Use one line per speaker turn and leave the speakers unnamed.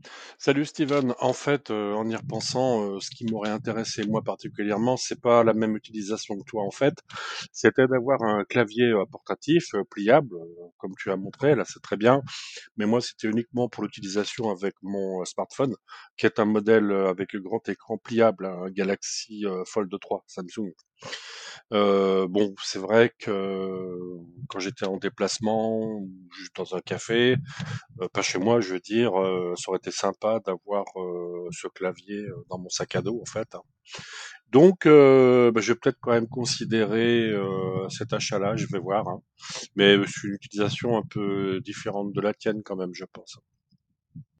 Salut Steven. En fait, en y repensant, ce qui m'aurait intéressé moi particulièrement, c'est pas la même utilisation que toi en fait. C'était d'avoir un clavier portatif pliable, comme tu as montré. Là, c'est très bien. Mais moi, c'était uniquement pour l'utilisation avec mon smartphone, qui est un modèle avec un grand écran pliable, un Galaxy Fold 3 Samsung. Bon, c'est vrai que quand j'étais en déplacement, ou juste dans un café, pas chez moi, je veux dire, ça aurait été sympa d'avoir ce clavier dans mon sac à dos, en fait. Donc, bah, je vais peut-être quand même considérer cet achat-là, je vais voir, hein. Mais c'est une utilisation un peu différente de la tienne quand même, je pense.